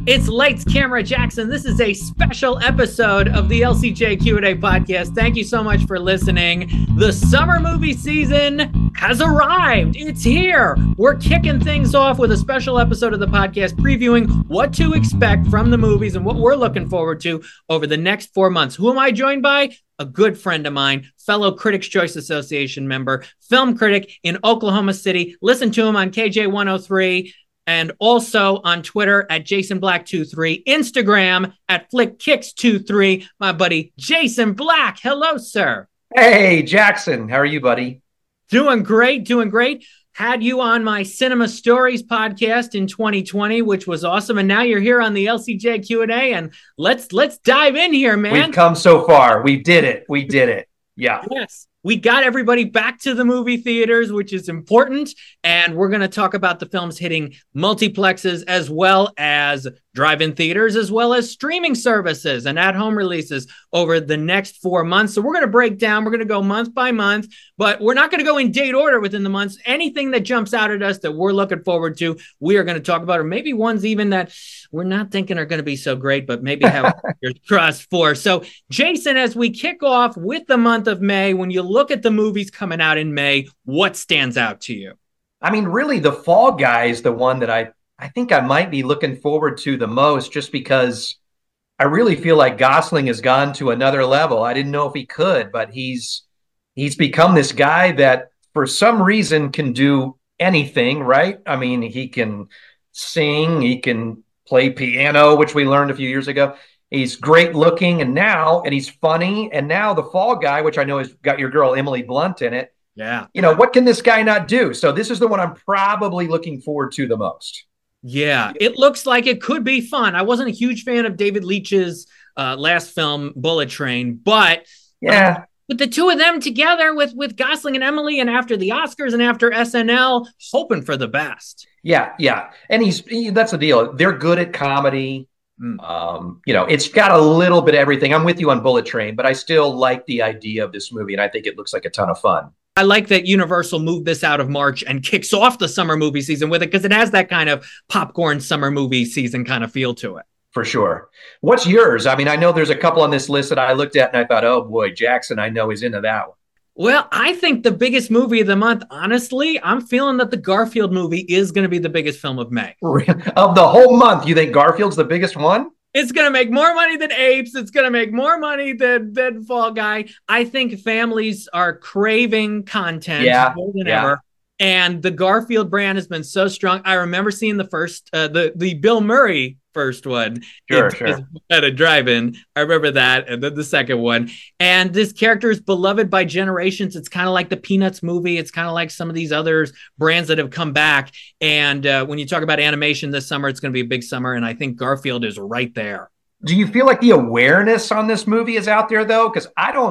It's Lights, Camera, Jackson. This is a special episode of the LCJ Q&A podcast. Thank you so much for listening. The summer movie season has arrived. It's here. We're kicking things off with a special episode of the podcast previewing what to expect from the movies and what we're looking forward to over the next 4 months. Who am I joined by? A good friend of mine, fellow Critics' Choice Association member, film critic in Oklahoma City. Listen to him on KJ103. And also on Twitter at JasonBlack23, Instagram at FlickKicks23, my buddy Jason Black. Hello, sir. Hey, Jackson. How are you, buddy? Doing great. Had you on my Cinema Stories podcast in 2020, which was awesome. And now you're here on the LCJ Q&A, and let's dive in here, man. We've come so far. We did it. Yeah. Yes. We got everybody back to the movie theaters, which is important. And we're going to talk about the films hitting multiplexes as well as drive-in theaters, as well as streaming services and at-home releases over the next 4 months. So we're going to break down. We're going to go month by month, but we're not going to go in date order within the months. Anything that jumps out at us that we're looking forward to, we are going to talk about, or maybe ones even that we're not thinking are going to be so great, but maybe have your trust for. So Jason, as we kick off with the month of May, when you look at the movies coming out in May, what stands out to you? I mean, really, The Fall Guy is the one that I think I might be looking forward to the most, just because I really feel like Gosling has gone to another level. I didn't know if he could, but he's become this guy that for some reason can do anything, right? I mean, he can sing, he can play piano, which we learned a few years ago. He's great looking, and he's funny. And now The Fall Guy, which I know has got your girl Emily Blunt in it. Yeah. You know, what can this guy not do? So this is the one I'm probably looking forward to the most. Yeah, it looks like it could be fun. I wasn't a huge fan of David Leitch's last film, Bullet Train, but yeah, with the two of them together with Gosling and Emily, and after the Oscars and after SNL, hoping for the best. Yeah. And that's the deal. They're good at comedy. It's got a little bit of everything. I'm with you on Bullet Train, but I still like the idea of this movie, and I think it looks like a ton of fun. I like that Universal moved this out of March and kicks off the summer movie season with it, because it has that kind of popcorn summer movie season kind of feel to it. For sure. What's yours? I mean, I know there's a couple on this list that I looked at and I thought, oh boy, Jackson, I know is into that one. Well, I think the biggest movie of the month, honestly, I'm feeling that the Garfield movie is going to be the biggest film of May. Of the whole month, you think Garfield's the biggest one? It's going to make more money than Apes. It's going to make more money than Fall Guy. I think families are craving content more than ever. And the Garfield brand has been so strong. I remember seeing the first, the Bill Murray first one sure. at a drive-in. I remember that. And then the second one. And this character is beloved by generations. It's kind of like the Peanuts movie. It's kind of like some of these other brands that have come back. And when you talk about animation this summer, it's going to be a big summer. And I think Garfield is right there. Do you feel like the awareness on this movie is out there, though? Because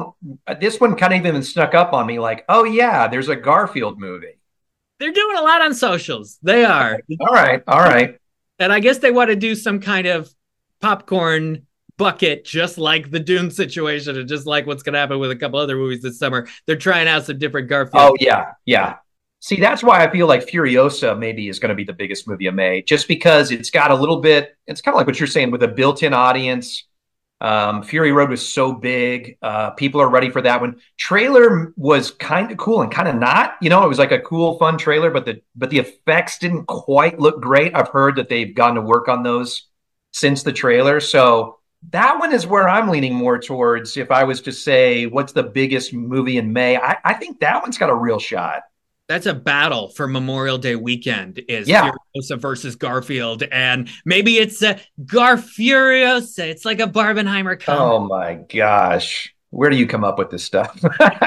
this one kind of even snuck up on me like, oh, yeah, there's a Garfield movie. They're doing a lot on socials. They are. All right. And I guess they want to do some kind of popcorn bucket, just like the Dune situation and just like what's going to happen with a couple other movies this summer. They're trying out some different Garfield. Oh, yeah. See, that's why I feel like Furiosa maybe is going to be the biggest movie of May, just because it's got a little bit, it's kind of like what you're saying with a built-in audience. Fury Road was so big. People are ready for that one. Trailer was kind of cool and kind of not. You know, it was like a cool, fun trailer, but the effects didn't quite look great. I've heard that they've gone to work on those since the trailer. So that one is where I'm leaning more towards. If I was to say what's the biggest movie in May, I think that one's got a real shot. That's a battle for Memorial Day weekend is Furiosa versus Garfield. And maybe it's a Garfuriosa. It's like a Barbenheimer comment. Oh my gosh. Where do you come up with this stuff?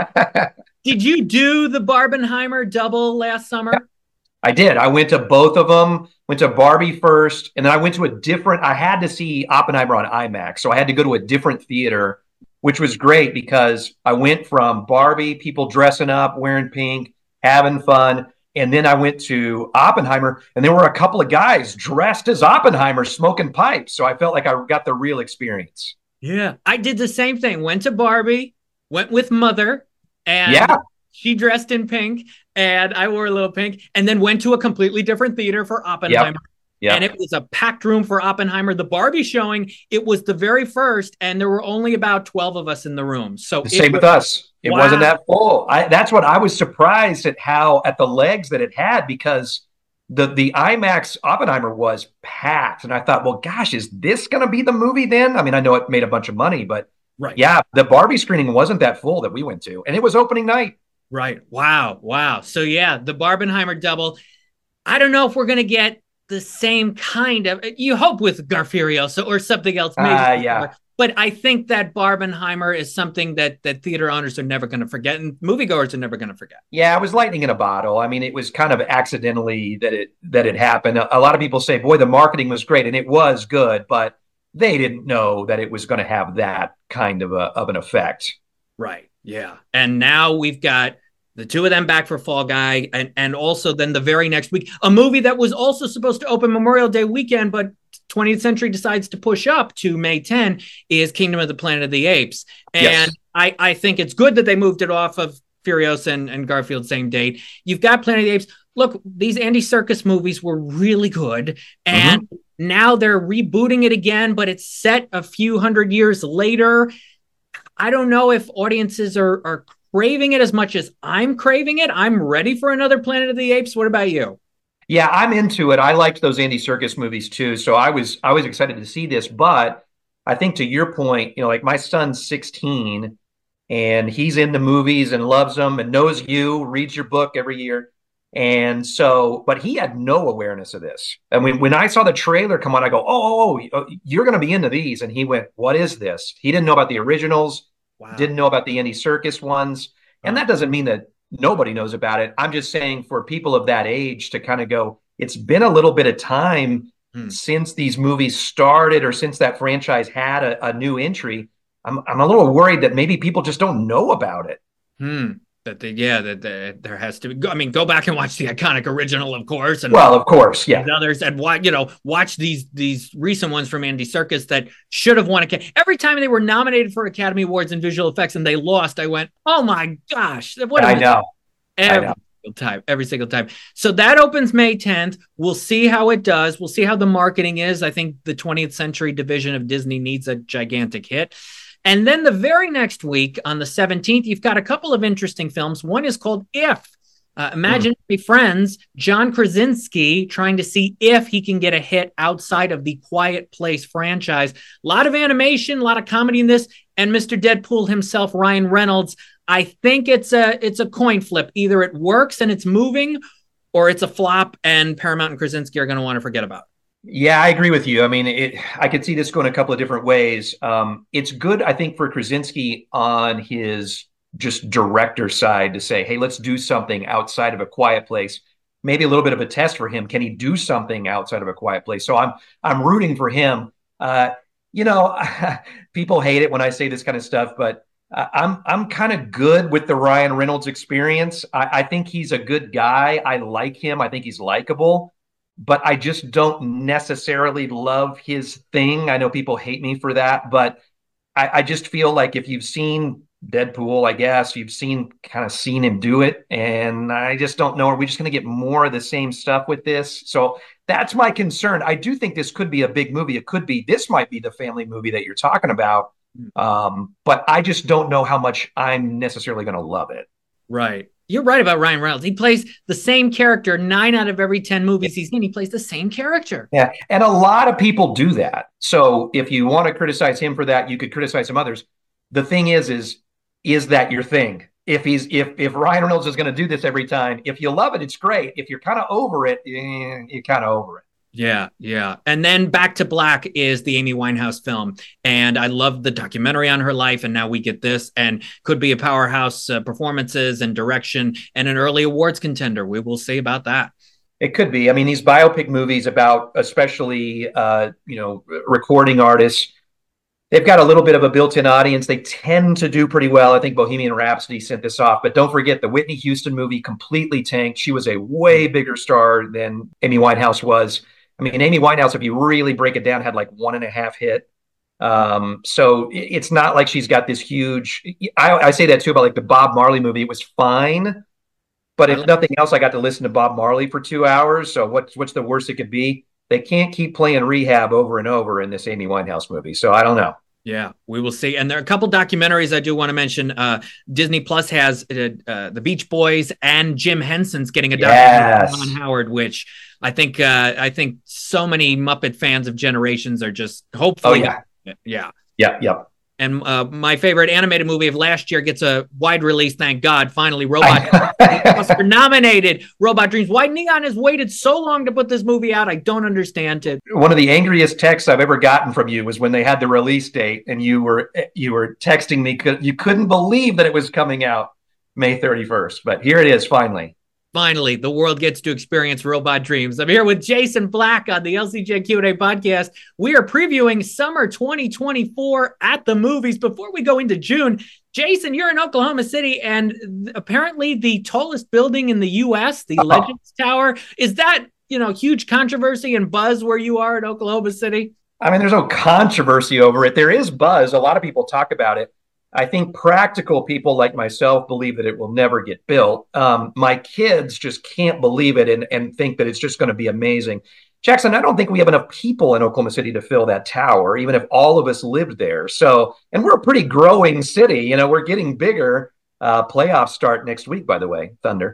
Did you do the Barbenheimer double last summer? I did. I went to both of them, went to Barbie first, and then I went to I had to see Oppenheimer on IMAX. So I had to go to a different theater, which was great because I went from Barbie, people dressing up, wearing pink, having fun. And then I went to Oppenheimer, and there were a couple of guys dressed as Oppenheimer smoking pipes. So I felt like I got the real experience. Yeah, I did the same thing. Went to Barbie, went with Mother, and she dressed in pink, and I wore a little pink, and then went to a completely different theater for Oppenheimer. Yeah. And it was a packed room for Oppenheimer. The Barbie showing, it was the very first, and there were only about 12 of us in the room. So The it same was, with us. It wasn't wow. that full. That's what I was surprised at the legs that it had, because the IMAX Oppenheimer was packed, and I thought, well, gosh, is this going to be the movie then? I mean, I know it made a bunch of money, but Right. yeah, the Barbie screening wasn't that full that we went to, and it was opening night. Right. Wow. Wow. So yeah, the Barbenheimer double. I don't know if we're going to get the same kind of, you hope with Garfurioso or something else, maybe. Yeah. But I think that Barbenheimer is something that theater owners are never going to forget, and moviegoers are never going to forget. Yeah, it was lightning in a bottle. I mean, it was kind of accidentally that it happened. A lot of people say, "Boy, the marketing was great," and it was good, but they didn't know that it was going to have that kind of an effect. Right. Yeah. And now we've got the two of them back for Fall Guy, and also then the very next week, a movie that was also supposed to open Memorial Day weekend, but 20th Century decides to push up to May 10, is Kingdom of the Planet of the Apes. And Yes. I think it's good that they moved it off of Furiosa and Garfield same date. You've got Planet of the Apes. Look, these Andy Serkis movies were really good, and now they're rebooting it again, but it's set a few hundred years later. I don't know if audiences are craving it as much as I'm craving it. I'm ready for another Planet of the Apes. What about you? Yeah, I'm into it. I liked those Andy Serkis movies too, so I was excited to see this. But I think to your point, like my son's 16 and he's into movies and loves them and knows you, reads your book every year. And so, but he had no awareness of this. And when I saw the trailer come on, I go, you're going to be into these. And he went, what is this? He didn't know about the originals, Wow. didn't know about the Andy Serkis ones. And that doesn't mean that nobody knows about it. I'm just saying for people of that age to kind of go, it's been a little bit of time since these movies started or since that franchise had a new entry. I'm a little worried that maybe people just don't know about it. That there has to be. I mean, go back and watch the iconic original, of course, and well, of course, yeah. Others, and watch these recent ones from Andy Serkis that should have won. Every time they were nominated for Academy Awards in visual effects and they lost, I went, "Oh my gosh!" I know. Every single time. So that opens May 10th. We'll see how it does. We'll see how the marketing is. I think the 20th Century division of Disney needs a gigantic hit. And then the very next week, on the 17th, you've got a couple of interesting films. One is called If. Imaginary Friends, John Krasinski trying to see if he can get a hit outside of the Quiet Place franchise. A lot of animation, a lot of comedy in this, and Mr. Deadpool himself, Ryan Reynolds. I think it's a coin flip. Either it works and it's moving, or it's a flop and Paramount and Krasinski are going to want to forget about it. Yeah, I agree with you. I mean, I could see this going a couple of different ways. It's good, I think, for Krasinski on his just director side to say, hey, let's do something outside of A Quiet Place. Maybe a little bit of a test for him. Can he do something outside of A Quiet Place? So I'm rooting for him. People hate it when I say this kind of stuff, but I'm kind of good with the Ryan Reynolds experience. I think he's a good guy. I like him. I think he's likable. But I just don't necessarily love his thing. I know people hate me for that, but I just feel like if you've seen Deadpool, I guess you've seen him do it. And I just don't know. Are we just going to get more of the same stuff with this? So that's my concern. I do think this could be a big movie. This might be the family movie that you're talking about. But I just don't know how much I'm necessarily going to love it. Right. You're right about Ryan Reynolds. He plays the same character 9 out of every 10 movies he's in. He plays the same character. Yeah. And a lot of people do that. So if you want to criticize him for that, you could criticize some others. The thing is that your thing? If Ryan Reynolds is going to do this every time, if you love it, it's great. If you're kind of over it, you're kind of over it. Yeah, yeah. And then Back to Black is the Amy Winehouse film. And I love the documentary on her life. And now we get this, and could be a powerhouse performances and direction and an early awards contender. We will see about that. It could be. I mean, these biopic movies about especially, recording artists, they've got a little bit of a built-in audience. They tend to do pretty well. I think Bohemian Rhapsody sent this off. But don't forget, the Whitney Houston movie completely tanked. She was a way bigger star than Amy Winehouse was. I mean, Amy Winehouse, if you really break it down, had like 1.5 hit. So it's not like she's got this huge. I say that too about like the Bob Marley movie. It was fine, but if nothing else, I got to listen to Bob Marley for 2 hours. So what's the worst it could be? they can't keep playing rehab over and over in this Amy Winehouse movie. So I don't know. Yeah, we will see. And there are a couple documentaries I do want to mention. Disney Plus has the Beach Boys, and Jim Henson's getting a documentary on Howard, which I think so many Muppet fans of generations are just hopefully. Oh yeah. Yep. And my favorite animated movie of last year gets a wide release. Thank God. Finally, Robot Oscar nominated. Robot Dreams. Why Neon has waited so long to put this movie out, I don't understand it. One of the angriest texts I've ever gotten from you was when they had the release date, and you were texting me. You couldn't believe that it was coming out May 31st. But here it is, finally. Finally, the world gets to experience Robot Dreams. I'm here with Jason Black on the LCJ Q&A podcast. We are previewing summer 2024 at the movies. Before we go into June, Jason, you're in Oklahoma City, and apparently the tallest building in the U.S., the Legends Tower, is that, huge controversy and buzz where you are in Oklahoma City? I mean, there's no controversy over it. There is buzz. A lot of people talk about it. I think practical people like myself believe that it will never get built. My kids just can't believe it and think that it's just going to be amazing. Jackson, I don't think we have enough people in Oklahoma City to fill that tower, even if all of us lived there. So, and we're a pretty growing city. We're getting bigger. Playoffs start next week, by the way, Thunder.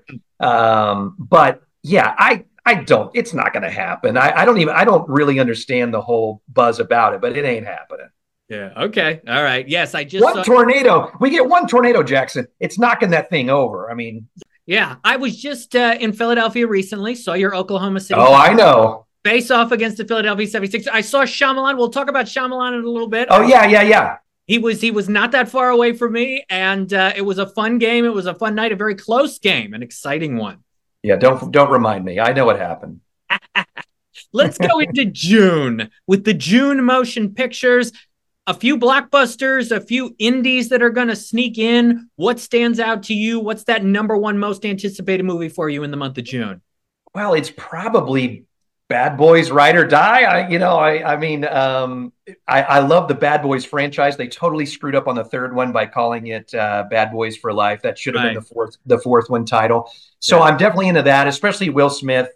But yeah, I don't. It's not going to happen. I don't really understand the whole buzz about it, but it ain't happening. Yeah. Okay. All right. Yes, I just one tornado. We get one tornado, Jackson. It's knocking that thing over. I mean, yeah. I was just in Philadelphia recently. Saw your Oklahoma City. Oh, I know. Face off against the Philadelphia 76ers. I saw Shyamalan. We'll talk about Shyamalan in a little bit. Oh yeah. He was not that far away from me, and it was a fun game. It was a fun night, a very close game, an exciting one. Yeah. Don't remind me. I know what happened. Let's go into June with the June motion pictures. A few blockbusters, a few indies that are going to sneak in. What stands out to you? What's that number one most anticipated movie for you in the month of June? Well, it's probably Bad Boys Ride or Die. I love the Bad Boys franchise. They totally screwed up on the third one by calling it Bad Boys for Life. That should have been the fourth one title. So I'm definitely into that, especially Will Smith.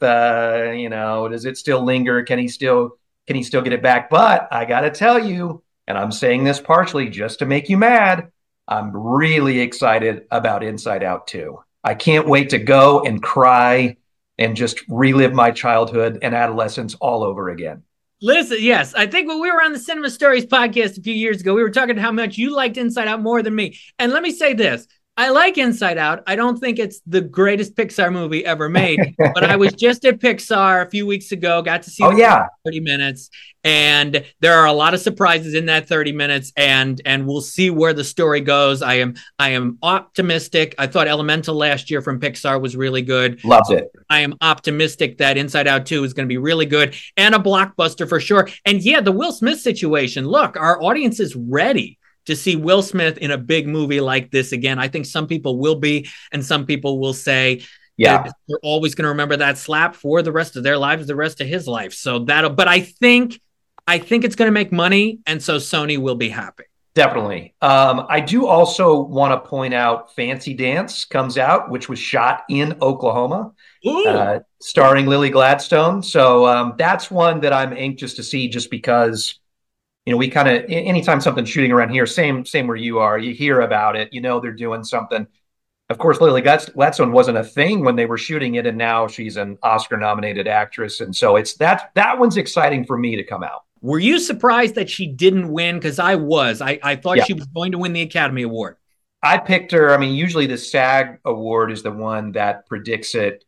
Does it still linger? Can he still get it back? But I got to tell you, and I'm saying this partially just to make you mad, I'm really excited about Inside Out 2. I can't wait to go and cry and just relive my childhood and adolescence all over again. Listen, yes, I think when we were on the Cinema Stories podcast a few years ago, we were talking how much you liked Inside Out more than me. And let me say this. I like Inside Out. I don't think it's the greatest Pixar movie ever made, but I was just at Pixar a few weeks ago, got to see 30 minutes, and there are a lot of surprises in that 30 minutes, and we'll see where the story goes. I am optimistic. I thought Elemental last year from Pixar was really good. Loved it. I am optimistic that Inside Out 2 is going to be really good and a blockbuster for sure. And yeah, the Will Smith situation. Look, our audience is ready to see Will Smith in a big movie like this again. I think some people will be, and some people will say, they're always going to remember that slap for the rest of their lives, the rest of his life. So but I think it's going to make money, and so Sony will be happy. Definitely. I do also want to point out Fancy Dance comes out, which was shot in Oklahoma, starring Lily Gladstone. So that's one that I'm anxious to see, just because we kind of, anytime something's shooting around here, same where you are, you hear about it, they're doing something. Of course, Lily Gladstone wasn't a thing when they were shooting it, and now she's an Oscar-nominated actress. And so that one's exciting for me to come out. Were you surprised that she didn't win? Because I was. I thought she was going to win the Academy Award. I picked her. I mean, usually the SAG Award is the one that predicts it.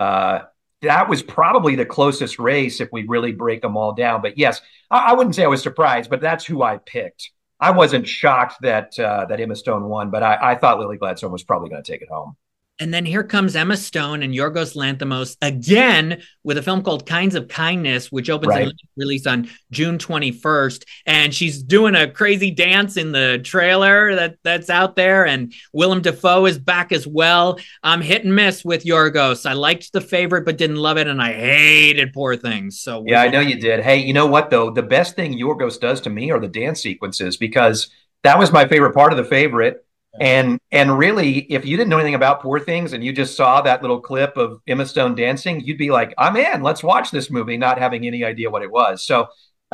That was probably the closest race if we really break them all down. But yes, I wouldn't say I was surprised, but that's who I picked. I wasn't shocked that Emma Stone won, but I thought Lily Gladstone was probably going to take it home. And then here comes Emma Stone and Yorgos Lanthimos again with a film called Kinds of Kindness, which opens a release on June 21st. And she's doing a crazy dance in the trailer that's out there. And Willem Dafoe is back as well. I'm hit and miss with Yorgos. I liked The Favorite, but didn't love it. And I hated Poor Things. So yeah, I know you did. Hey, you know what, though? The best thing Yorgos does to me are the dance sequences, because that was my favorite part of The Favorite. And really, if you didn't know anything about Poor Things and you just saw that little clip of Emma Stone dancing, you'd be like, I'm in, let's watch this movie, not having any idea what it was. So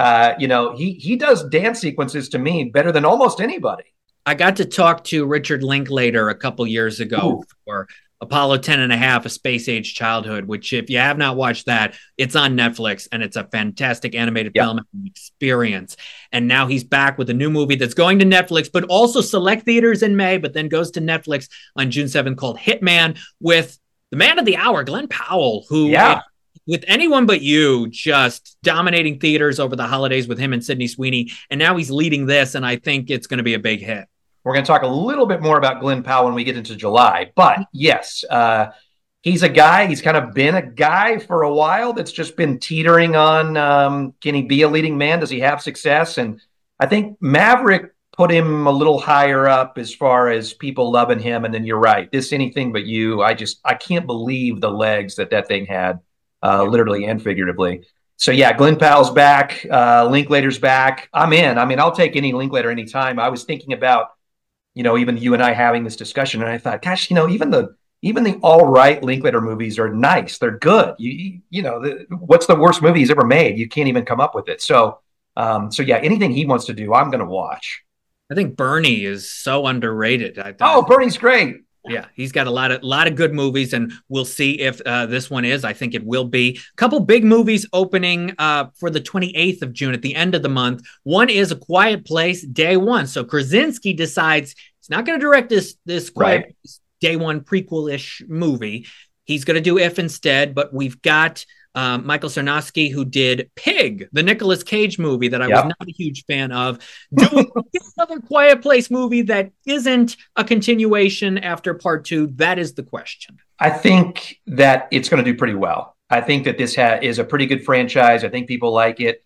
he does dance sequences to me better than almost anybody. I got to talk to Richard Linklater a couple years ago for Apollo 10 and a Half, A Space Age Childhood, which if you have not watched that, it's on Netflix and it's a fantastic animated film experience. And now he's back with a new movie that's going to Netflix, but also select theaters in May, but then goes to Netflix on June 7th, called Hitman, with the man of the hour, Glenn Powell, who with Anyone But You just dominating theaters over the holidays with him and Sydney Sweeney. And now he's leading this, and I think it's going to be a big hit. We're going to talk a little bit more about Glenn Powell when we get into July. But yes, he's a guy. He's kind of been a guy for a while that's just been teetering on, can he be a leading man? Does he have success? And I think Maverick put him a little higher up as far as people loving him. And then you're right. This Anything But You, I can't believe the legs that thing had, literally and figuratively. So yeah, Glenn Powell's back. Linklater's back. I'm in. I mean, I'll take any Linklater anytime. I was thinking about, even you and I having this discussion, and I thought, gosh, even the all right Linklater movies are nice. They're good. What's the worst movie he's ever made? You can't even come up with it. So yeah, anything he wants to do, I'm going to watch. I think Bernie is so underrated. Bernie's great. Yeah, he's got a lot of good movies, and we'll see if this one is. I think it will be. A couple big movies opening for the 28th of June at the end of the month. One is A Quiet Place, Day One. So Krasinski decides he's not going to direct this Quiet Place Day One prequel-ish movie. He's going to do If instead, but we've got Michael Sarnowski, who did Pig, the Nicolas Cage movie that I was not a huge fan of, doing another Quiet Place movie that isn't a continuation after part 2. That is the question. I think that it's going to do pretty well. I think that this is a pretty good franchise. I think people like it.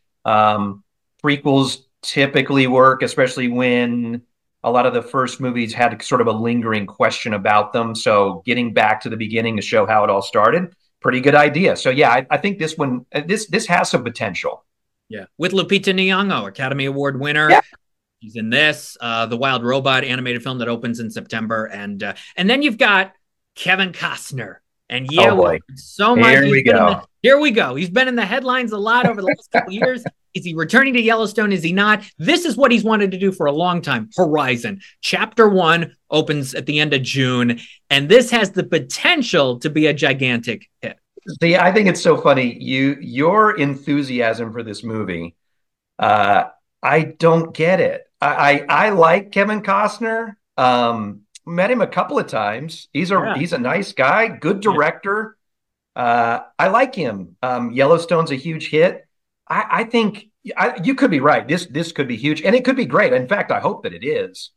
Prequels typically work, especially when a lot of the first movies had sort of a lingering question about them. So getting back to the beginning to show how it all started, pretty good idea. So yeah, I think this one, this has some potential. Yeah, with Lupita Nyong'o, Academy Award winner. Yeah. She's in this, the Wild Robot animated film that opens in September, and then you've got Kevin Costner. And so much. Here we go. He's been in the headlines a lot over the last couple of years. Is he returning to Yellowstone? Is he not? This is what he's wanted to do for a long time. Horizon. Chapter 1 opens at the end of June, and this has the potential to be a gigantic hit. See, I think it's so funny. Your enthusiasm for this movie, I don't get it. I like Kevin Costner. Met him a couple of times. He's a nice guy, good director. I like him. Yellowstone's a huge hit. I think you could be right. This could be huge, and it could be great. In fact, I hope that it is.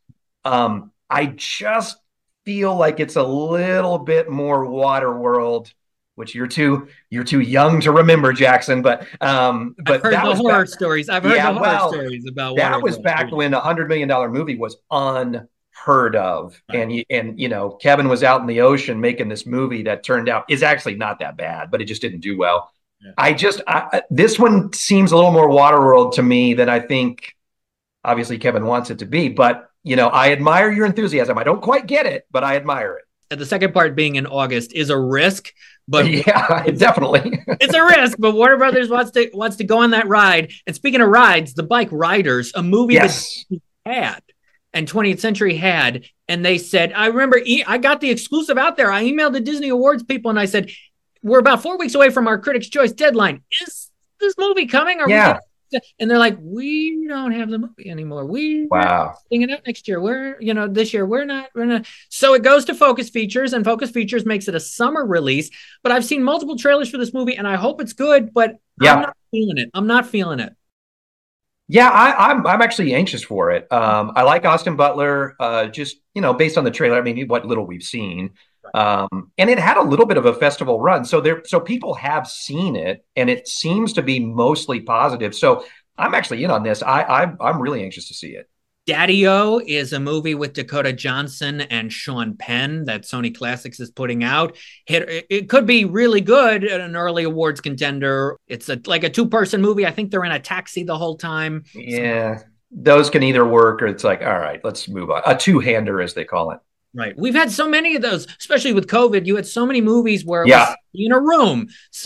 I just feel like it's a little bit more Waterworld, which you're too young to remember, Jackson. But I've heard the horror stories. I've heard the horror stories about that. Waterworld. Was back when $100 million movie was unheard of, right. and Kevin was out in the ocean making this movie that turned out is actually not that bad, but it just didn't do well. Yeah. This one seems a little more Waterworld to me than I think obviously Kevin wants it to be, but I admire your enthusiasm. I don't quite get it, but I admire it. The second part being in August is a risk, but yeah, definitely. It's a risk, but Warner Brothers wants to go on that ride. And speaking of rides, The Bike Riders, a movie that had and 20th Century had, and they said, I remember I got the exclusive out there. I emailed the Disney Awards people and I said, we're about 4 weeks away from our Critics' Choice deadline. Is this movie coming? And they're like, we don't have the movie anymore. We're bringing it up next year. This year we're not. So it goes to Focus Features, and Focus Features makes it a summer release. But I've seen multiple trailers for this movie, and I hope it's good. But I'm not feeling it. Yeah, I'm actually anxious for it. I like Austin Butler. Just based on the trailer, I mean, what little we've seen. And it had a little bit of a festival run. So people have seen it, and it seems to be mostly positive. So I'm actually in on this. I'm really anxious to see it. Daddy-O is a movie with Dakota Johnson and Sean Penn that Sony Classics is putting out. It could be really good at an early awards contender. It's like a 2-person movie. I think they're in a taxi the whole time. Yeah. those can either work or it's like, all right, let's move on. A two-hander, as they call it. Right. We've had so many of those, especially with COVID. You had so many movies where it Yeah. was in a room,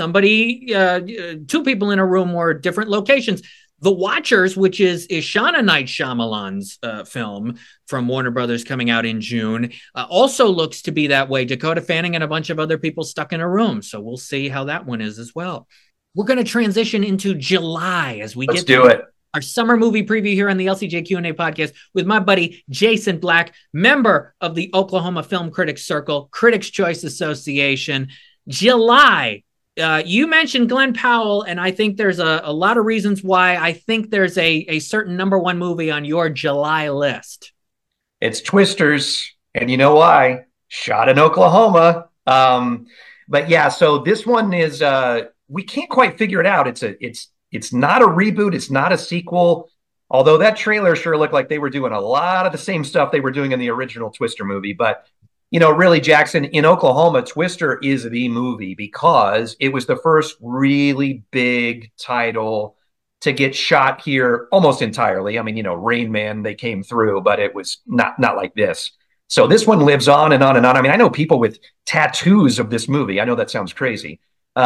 two people in a room or different locations. The Watchers, which is Ishana Night Shyamalan's film from Warner Brothers coming out in June, also looks to be that way. Dakota Fanning and a bunch of other people stuck in a room. So we'll see how that one is as well. We're going to transition into July as we Let's get do it. Our summer movie preview here on the LCJ Q&A podcast with my buddy Jason Black, member of the Oklahoma Film Critics Circle, Critics' Choice Association. July, you mentioned Glenn Powell, and I think there's a lot of reasons why I think there's a certain number one movie on your July list. It's Twisters, and you know why? Shot in Oklahoma. But yeah, so this one is we can't quite figure it out. It's not a reboot. It's not a sequel. Although that trailer sure looked like they were doing a lot of the same stuff they were doing in the original Twister movie. But, really, Jackson, in Oklahoma, Twister is the movie because it was the first really big title to get shot here almost entirely. I mean, Rain Man, they came through, but it was not like this. So this one lives on and on and on. I mean, I know people with tattoos of this movie. I know that sounds crazy.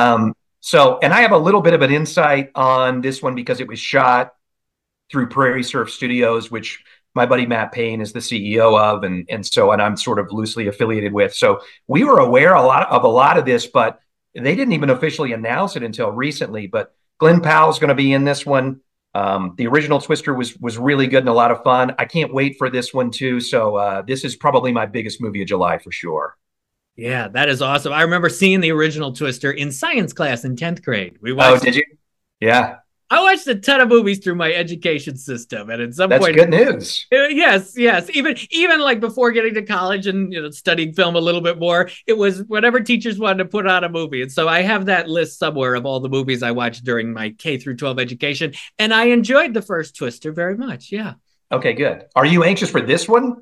And I have a little bit of an insight on this one because it was shot through Prairie Surf Studios, which my buddy Matt Payne is the CEO of, and I'm sort of loosely affiliated with. So we were aware a lot of this, but they didn't even officially announce it until recently. But Glenn Powell's going to be in this one. The original Twister was really good and a lot of fun. I can't wait for this one too. So this is probably my biggest movie of July for sure. Yeah, that is awesome. I remember seeing the original Twister in science class in 10th grade. Oh, did you? Yeah. I watched a ton of movies through my education system, and at some point, that's good news. Yes. Even like before getting to college and studying film a little bit more, it was whatever teachers wanted to put on a movie. And so I have that list somewhere of all the movies I watched during my K through 12 education, and I enjoyed the first Twister very much. Yeah. Okay, good. Are you anxious for this one?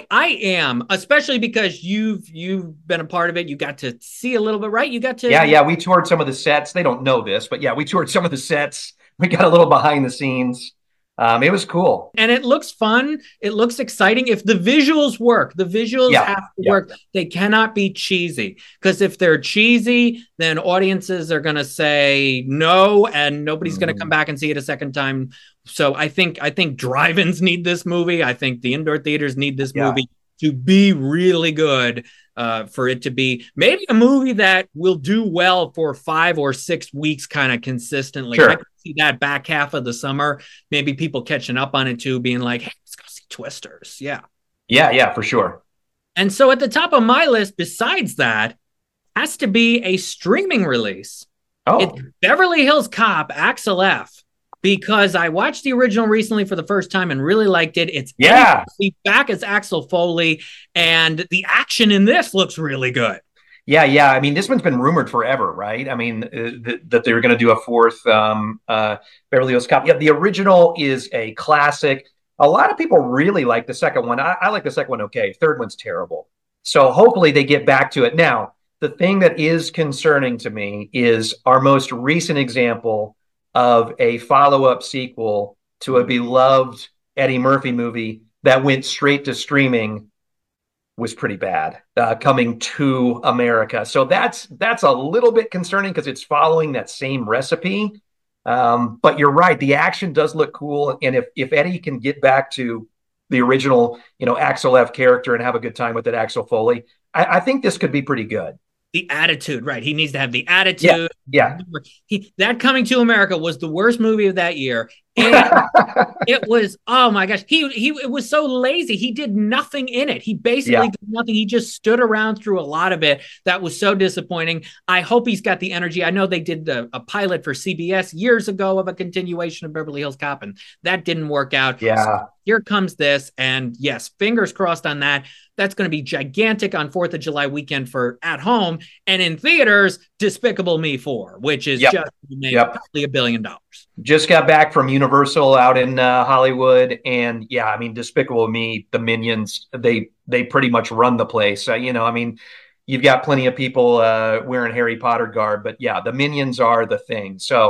I am, especially because you've been a part of it. You got to see a little bit, right? You got to. Yeah. We toured some of the sets. They don't know this, but yeah, we toured some of the sets. We got a little behind the scenes. It was cool. And it looks fun. It looks exciting. If the visuals work, the visuals have to work. They cannot be cheesy, because if they're cheesy, then audiences are going to say no, and nobody's going to come back and see it a second time. So I think drive-ins need this movie. I think the indoor theaters need this movie to be really good, for it to be maybe a movie that will do well for 5 or 6 weeks kind of consistently. Sure. I can see that back half of the summer, maybe people catching up on it too, being like, hey, let's go see Twisters. Yeah, for sure. And so at the top of my list, besides that, has to be a streaming release. It's Beverly Hills Cop, Axel F. Because I watched the original recently for the first time and really liked it. It's back as Axel Foley, and the action in this looks really good. Yeah. I mean, this one's been rumored forever, right? I mean, that they were going to do a fourth Beverly Hills Cop. Yeah, the original is a classic. A lot of people really like the second one. I like the second one okay. Third one's terrible. So hopefully they get back to it. Now, the thing that is concerning to me is our most recent example of a follow-up sequel to a beloved Eddie Murphy movie that went straight to streaming was pretty bad, Coming to America. So that's a little bit concerning because it's following that same recipe. But you're right, the action does look cool. And if Eddie can get back to the original, Axel F character and have a good time with it, Axel Foley, I think this could be pretty good. The attitude, right? He needs to have the attitude. Yeah. That Coming to America was the worst movie of that year. And it was, oh my gosh, it was so lazy. He did nothing in it. He basically did nothing. He just stood around through a lot of it. That was so disappointing. I hope he's got the energy. I know they did a pilot for CBS years ago of a continuation of Beverly Hills Cop, and that didn't work out. Yeah. So here comes this, and yes, fingers crossed on that. That's going to be gigantic on 4th of July weekend for at home, and in theaters, Despicable Me 4, which is just made probably $1 billion. Just got back from Universal out in Hollywood, and I mean, Despicable Me, the Minions, they pretty much run the place. I mean, you've got plenty of people wearing Harry Potter garb, but the Minions are the thing. So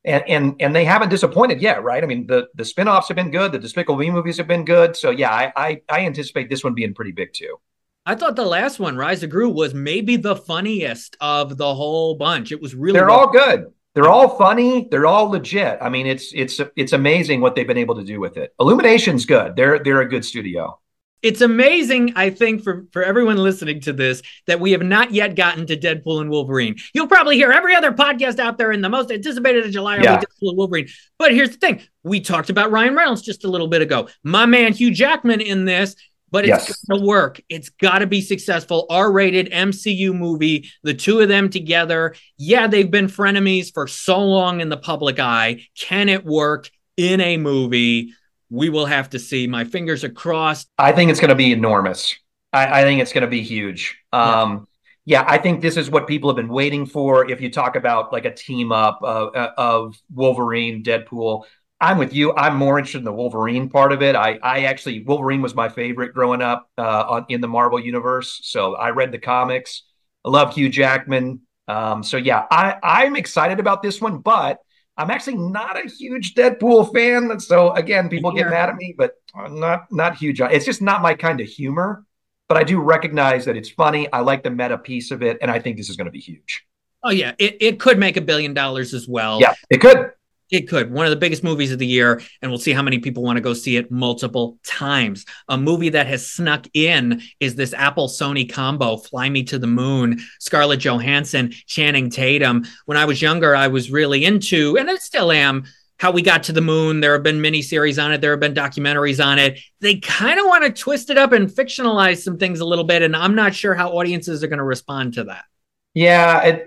and they haven't disappointed yet, right? I mean, the spinoffs have been good, the Despicable Me movies have been good. So yeah, I anticipate this one being pretty big too. I thought the last one, Rise of Gru, was maybe the funniest of the whole bunch. It was really They're all good. They're all funny. They're all legit. I mean, it's amazing what they've been able to do with it. Illumination's good. They're a good studio. It's amazing, I think, for everyone listening to this, that we have not yet gotten to Deadpool and Wolverine. You'll probably hear every other podcast out there in the most anticipated of July Deadpool and Wolverine. But here's the thing. We talked about Ryan Reynolds just a little bit ago. My man Hugh Jackman in this, but it's going to work. It's got to be successful. R-rated MCU movie, the two of them together. Yeah, they've been frenemies for so long in the public eye. Can it work in a movie? We will have to see. My fingers are crossed. I think it's going to be enormous. I think it's going to be huge. Yeah, I think this is what people have been waiting for. If you talk about like a team up of Wolverine, Deadpool, I'm with you. I'm more interested in the Wolverine part of it. I actually, Wolverine was my favorite growing up in the Marvel universe. So I read the comics. I love Hugh Jackman. So yeah, I'm excited about this one, but I'm actually not a huge Deadpool fan. So again, people get mad at me, but I'm not huge. It's just not my kind of humor, but I do recognize that it's funny. I like the meta piece of it. And I think this is going to be huge. Oh yeah. It could make $1 billion as well. Yeah, it could. It could. One of the biggest movies of the year, and we'll see how many people want to go see it multiple times. A movie that has snuck in is this Apple-Sony combo, Fly Me to the Moon, Scarlett Johansson, Channing Tatum. When I was younger, I was really into, and I still am, how we got to the moon. There have been miniseries on it. There have been documentaries on it. They kind of want to twist it up and fictionalize some things a little bit, and I'm not sure how audiences are going to respond to that. Yeah,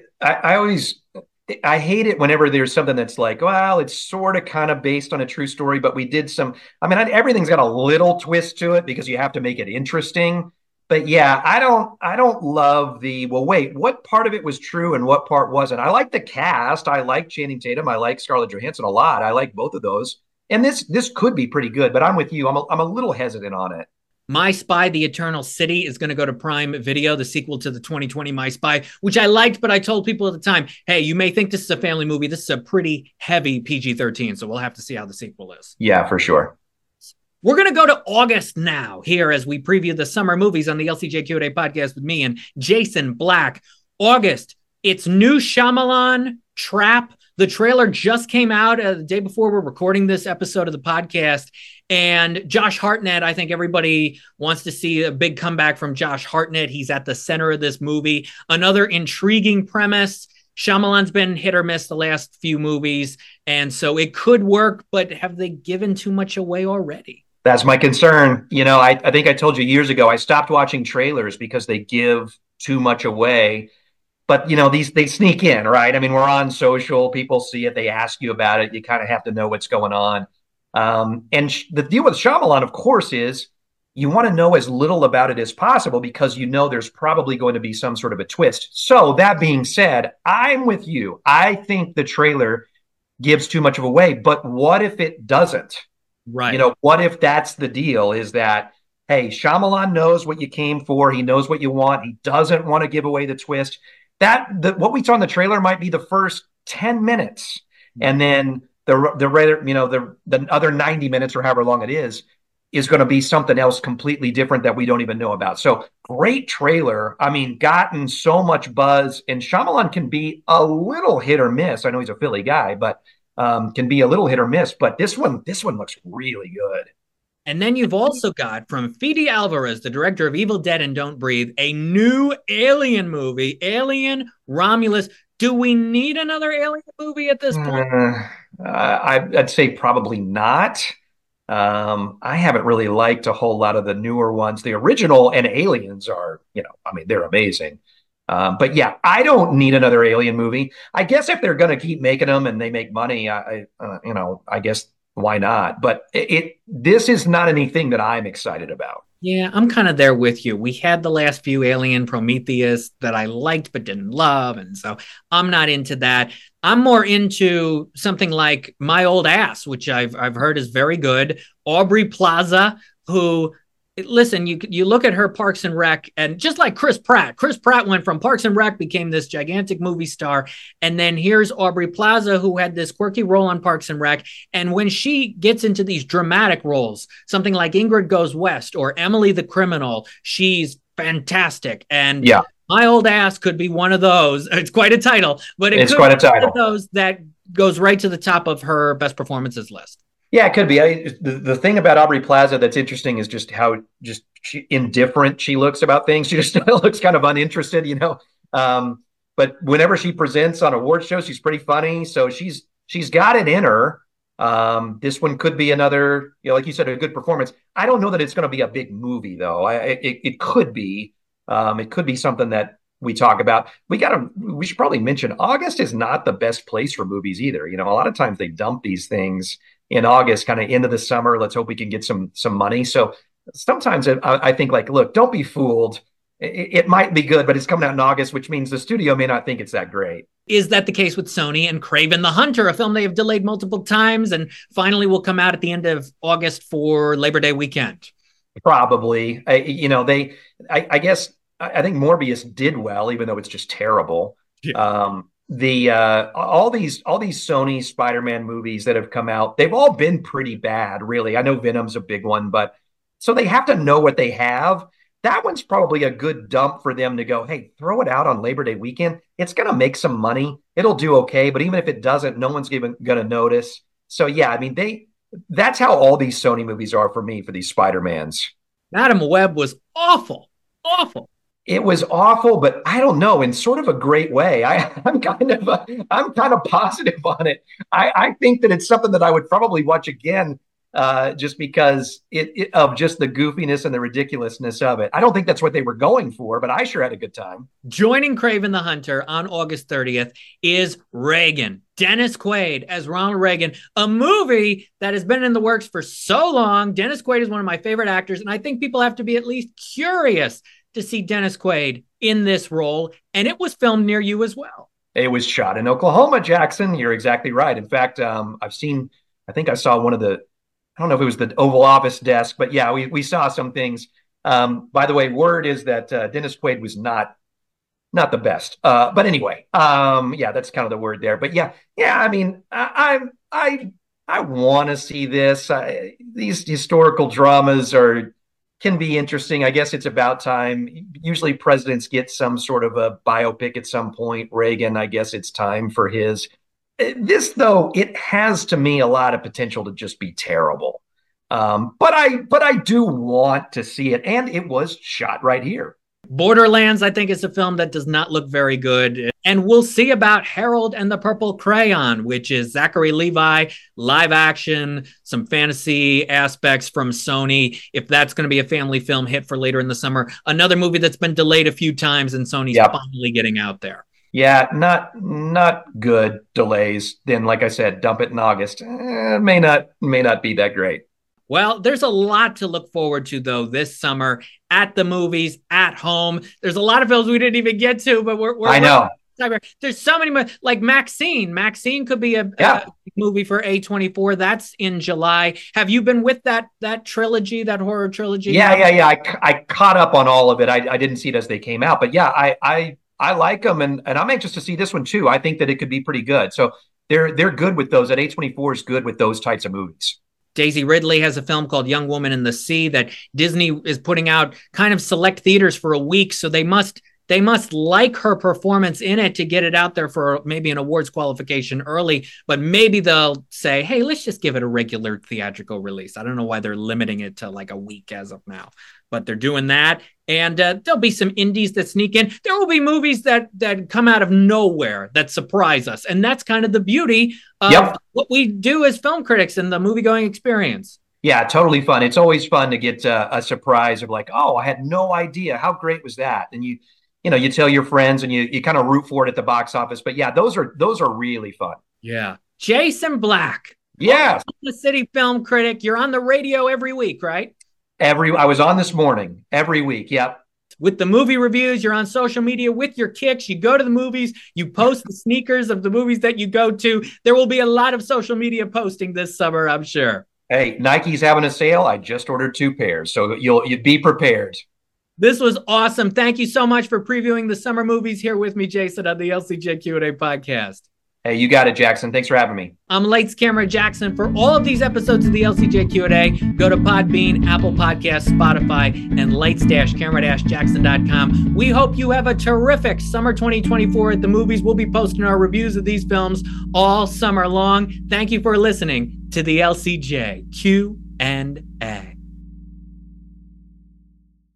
I hate it whenever there's something that's like, well, it's sort of kind of based on a true story, but we did some, everything's got a little twist to it because you have to make it interesting. But yeah, I don't love well, wait, what part of it was true and what part wasn't? I like the cast. I like Channing Tatum. I like Scarlett Johansson a lot. I like both of those. And this could be pretty good, but I'm with you. I'm a little hesitant on it. My Spy, The Eternal City is going to go to Prime Video, the sequel to the 2020 My Spy, which I liked, but I told people at the time, hey, you may think this is a family movie. This is a pretty heavy PG-13, so we'll have to see how the sequel is. Yeah, for sure. We're going to go to August now here as we preview the summer movies on the LCJ Q&A podcast with me and Jason Black. August, it's new Shyamalan, Trap. The trailer just came out the day before we're recording this episode of the podcast. And Josh Hartnett, I think everybody wants to see a big comeback from Josh Hartnett. He's at the center of this movie. Another intriguing premise. Shyamalan's been hit or miss the last few movies. And so it could work, but have they given too much away already? That's my concern. I think I told you years ago, I stopped watching trailers because they give too much away. But, they sneak in, right? We're on social. People see it. They ask you about it. You kind of have to know what's going on. And the deal with Shyamalan, of course, is you want to know as little about it as possible because there's probably going to be some sort of a twist. So that being said, I'm with you. I think the trailer gives too much of away. But what if it doesn't? Right. What if that's the deal is that, hey, Shyamalan knows what you came for. He knows what you want. He doesn't want to give away the twist. What we saw in the trailer might be the first 10 minutes. And then the other 90 minutes or however long it is going to be something else completely different that we don't even know about. So great trailer. Gotten so much buzz, and Shyamalan can be a little hit or miss. I know he's a Philly guy, but can be a little hit or miss, but this one looks really good. And then you've also got from Fede Alvarez, the director of Evil Dead and Don't Breathe, a new Alien movie, Alien Romulus. Do we need another Alien movie at this point? I'd say probably not. I haven't really liked a whole lot of the newer ones. The original and Aliens are, they're amazing. But yeah, I don't need another Alien movie. I guess if they're going to keep making them and they make money, I guess why not? But this is not anything that I'm excited about. Yeah, I'm kind of there with you. We had the last few Alien, Prometheus that I liked but didn't love, and so I'm not into that. I'm more into something like My Old Ass, which I've heard is very good. Aubrey Plaza, who Listen, you look at her Parks and Rec, and just like Chris Pratt. Chris Pratt went from Parks and Rec, became this gigantic movie star, and then here's Aubrey Plaza, who had this quirky role on Parks and Rec. And when she gets into these dramatic roles, something like Ingrid Goes West or Emily the Criminal, she's fantastic. And Yeah, My Old Ass could be one of those. It's quite a title, but it's could quite a be one title. of those that goes right to the top of her best performances list. Yeah, it could be. The thing about Aubrey Plaza that's interesting is just how indifferent she looks about things. She just looks kind of uninterested, you know. But whenever she presents on award shows, she's pretty funny. So she's got it in her. This one could be another, you know, like you said, a good performance. I don't know that it's going to be a big movie though. It could be. It could be something that we talk about. We should probably mention August is not the best place for movies either. You know, a lot of times they dump these things in August, kind of into the summer. Let's hope we can get some money. So sometimes I think like, look, don't be fooled. It might be good, but it's coming out in August, which means the studio may not think it's that great. Is that the case with Sony and Kraven the Hunter, a film they have delayed multiple times and finally will come out at the end of August for Labor Day weekend? Probably. I guess I think Morbius did well, even though it's just terrible. Yeah. All these Sony Spider-Man movies that have come out, they've all been pretty bad, really. I know Venom's a big one, but so they have to know what they have. That one's probably a good dump for them to go, hey, throw it out on Labor Day weekend. It's going to make some money. It'll do okay, but even if it doesn't, no one's even going to notice. So yeah, I mean, that's how all these Sony movies are for me, for these Spider-Mans. Madam Web was awful. It was awful, but I don't know, in sort of a great way. I'm kind of positive on it. I think that it's something that I would probably watch again, just because of just the goofiness and the ridiculousness of it. I don't think that's what they were going for, but I sure had a good time. Joining Kraven the Hunter on August 30th is Reagan. Dennis Quaid as Ronald Reagan, a movie that has been in the works for so long. Dennis Quaid is one of my favorite actors, and I think people have to be at least curious to see Dennis Quaid in this role, and it was filmed near you as well. It was shot in Oklahoma, Jackson. You're exactly right. In fact, I think I saw one of the, I don't know if it was the Oval Office desk, but yeah, we saw some things. By the way, word is that Dennis Quaid was not the best. But anyway, yeah, that's kind of the word there. But yeah, I mean, I want to see this. These historical dramas can be interesting. I guess it's about time. Usually presidents get some sort of a biopic at some point. Reagan, I guess it's time for his. This, though, it has to me a lot of potential to just be terrible. But I do want to see it. And it was shot right here. Borderlands, I think, is a film that does not look very good. And we'll see about Harold and the Purple Crayon, which is Zachary Levi, live action, some fantasy aspects from Sony. If that's going to be a family film hit for later in the summer, another movie that's been delayed a few times and Sony's finally getting out there. Yeah, not good delays. Then, like I said, dump it in August. May not be that great. Well, there's a lot to look forward to, though, this summer at the movies, at home. There's a lot of films we didn't even get to, but I know. There's so many, like Maxine. Maxine could be a movie for A24. That's in July. Have you been with that trilogy, that horror trilogy? Yeah. I caught up on all of it. I didn't see it as they came out, but yeah, I like them, and I'm anxious to see this one too. I think that it could be pretty good. So they're good with those. That A24 is good with those types of movies. Daisy Ridley has a film called Young Woman in the Sea that Disney is putting out kind of select theaters for a week. So they must like her performance in it to get it out there for maybe an awards qualification early, but maybe they'll say, hey, let's just give it a regular theatrical release. I don't know why they're limiting it to like a week as of now, but they're doing that. And there'll be some indies that sneak in. There will be movies that come out of nowhere that surprise us. And that's kind of the beauty of what we do as film critics in the movie-going experience. Yeah, totally fun. It's always fun to get a surprise of like, oh, I had no idea. How great was that? And you tell your friends and you kind of root for it at the box office. But yeah, those are really fun. Yeah. Jason Black. Yeah. The City Film Critic. You're on the radio every week, right? I was on this morning, every week. Yep. With the movie reviews, you're on social media with your kicks. You go to the movies, you post the sneakers of the movies that you go to. There will be a lot of social media posting this summer, I'm sure. Hey, Nike's having a sale. I just ordered 2 pairs, so you'd be prepared. This was awesome. Thank you so much for previewing the summer movies here with me, Jason, on the LCJ Q&A podcast. Hey, you got it, Jackson. Thanks for having me. I'm Lights Camera Jackson. For all of these episodes of the LCJ Q&A, go to Podbean, Apple Podcasts, Spotify, and lights-camera-jackson.com. We hope you have a terrific summer 2024 at the movies. We'll be posting our reviews of these films all summer long. Thank you for listening to the LCJ Q&A.